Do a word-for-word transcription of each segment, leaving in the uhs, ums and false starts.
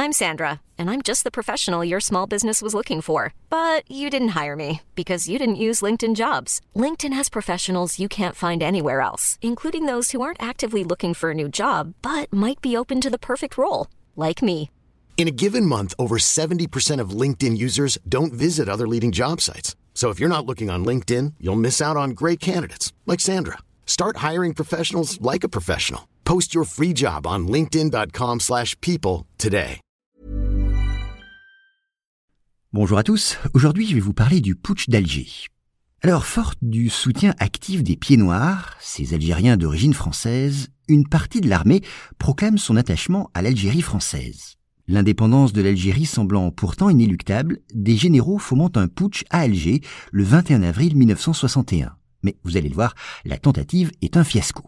I'm Sandra, and I'm just the professional your small business was looking for. But you didn't hire me because you didn't use LinkedIn Jobs. LinkedIn has professionals you can't find anywhere else, including those who aren't actively looking for a new job, but might be open to the perfect role, like me. In a given month, over seventy percent of LinkedIn users don't visit other leading job sites. So if you're not looking on LinkedIn, you'll miss out on great candidates like Sandra. Start hiring professionals like a professional. Post your free job on linkedin.com slash people today. Bonjour à tous, aujourd'hui je vais vous parler du putsch d'Alger. Alors, forte du soutien actif des Pieds Noirs, ces Algériens d'origine française, une partie de l'armée proclame son attachement à l'Algérie française. L'indépendance de l'Algérie semblant pourtant inéluctable, des généraux fomentent un putsch à Alger le vingt et un avril mille neuf cent soixante et un. Mais vous allez le voir, la tentative est un fiasco.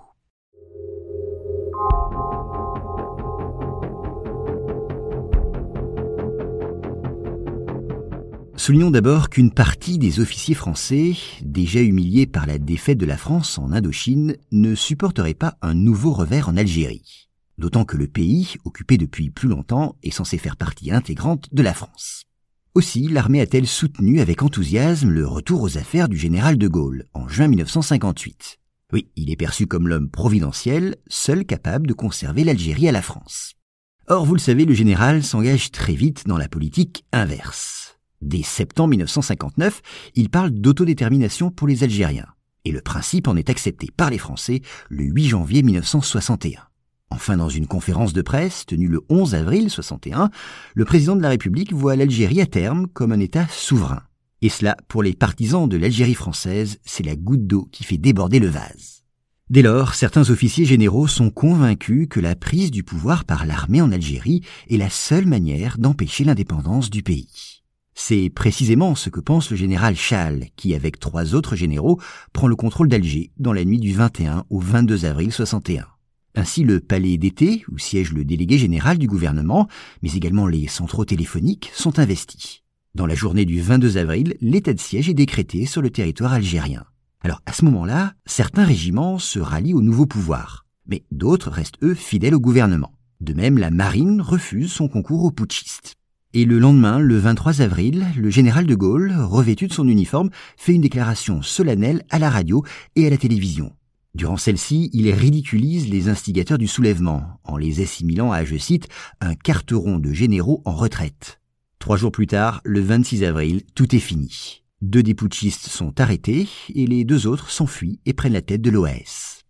Soulignons d'abord qu'une partie des officiers français, déjà humiliés par la défaite de la France en Indochine, ne supporterait pas un nouveau revers en Algérie. D'autant que le pays, occupé depuis plus longtemps, est censé faire partie intégrante de la France. Aussi, l'armée a-t-elle soutenu avec enthousiasme le retour aux affaires du général de Gaulle, en juin mille neuf cent cinquante-huit. Oui, il est perçu comme l'homme providentiel, seul capable de conserver l'Algérie à la France. Or, vous le savez, le général s'engage très vite dans la politique inverse. Dès septembre mille neuf cent cinquante-neuf, il parle d'autodétermination pour les Algériens. Et le principe en est accepté par les Français le huit janvier mille neuf cent soixante et un. Enfin, dans une conférence de presse tenue le onze avril soixante et un, le président de la République voit l'Algérie à terme comme un État souverain. Et cela, pour les partisans de l'Algérie française, c'est la goutte d'eau qui fait déborder le vase. Dès lors, certains officiers généraux sont convaincus que la prise du pouvoir par l'armée en Algérie est la seule manière d'empêcher l'indépendance du pays. C'est précisément ce que pense le général Challe, qui, avec trois autres généraux, prend le contrôle d'Alger dans la nuit du vingt et un au vingt-deux avril soixante et un. Ainsi, le palais d'été, où siège le délégué général du gouvernement, mais également les centraux téléphoniques, sont investis. Dans la journée du vingt-deux avril, l'état de siège est décrété sur le territoire algérien. Alors, à ce moment-là, certains régiments se rallient au nouveau pouvoir, mais d'autres restent, eux, fidèles au gouvernement. De même, la marine refuse son concours aux putschistes. Et le lendemain, le vingt-trois avril, le général de Gaulle, revêtu de son uniforme, fait une déclaration solennelle à la radio et à la télévision. Durant celle-ci, il ridiculise les instigateurs du soulèvement, en les assimilant à, je cite, un carteron de généraux en retraite. Trois jours plus tard, le vingt-six avril, tout est fini. Deux des putschistes sont arrêtés et les deux autres s'enfuient et prennent la tête de l'O A S.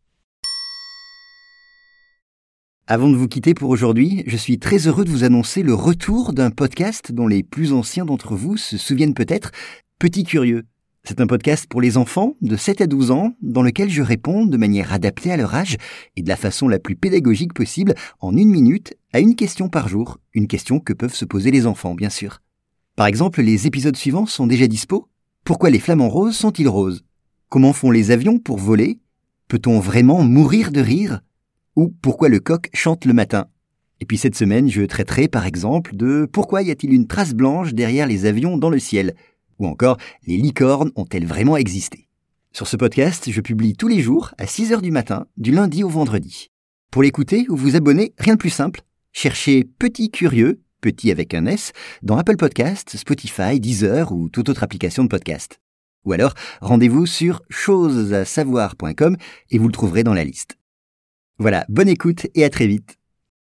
Avant de vous quitter pour aujourd'hui, je suis très heureux de vous annoncer le retour d'un podcast dont les plus anciens d'entre vous se souviennent peut-être, Petit Curieux. C'est un podcast pour les enfants de sept à douze ans dans lequel je réponds de manière adaptée à leur âge et de la façon la plus pédagogique possible en une minute à une question par jour, une question que peuvent se poser les enfants bien sûr. Par exemple, les épisodes suivants sont déjà dispo. Pourquoi les flamants roses sont-ils roses ? Comment font les avions pour voler ? Peut-on vraiment mourir de rire ? Ou pourquoi le coq chante le matin ? Et puis cette semaine, je traiterai par exemple de pourquoi y a-t-il une trace blanche derrière les avions dans le ciel ? Ou encore, les licornes ont-elles vraiment existé ? Sur ce podcast, je publie tous les jours à six heures du matin, du lundi au vendredi. Pour l'écouter ou vous abonner, rien de plus simple. Cherchez Petit Curieux, petit avec un S, dans Apple Podcasts, Spotify, Deezer ou toute autre application de podcast. Ou alors, rendez-vous sur choses à savoir point com et vous le trouverez dans la liste. Voilà, bonne écoute et à très vite.